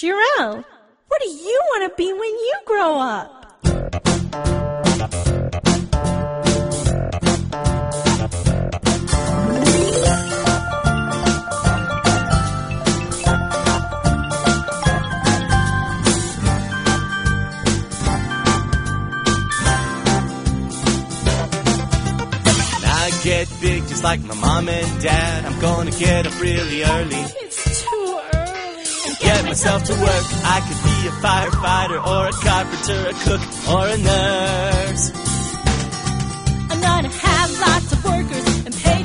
Jarrell, what do you want to be when you grow up? Get big just like my mom and dad. I'm gonna get up really early. It's too early. And get myself to work. I could be a firefighter or a carpenter, a cook or a nurse. I'm gonna have lots of workers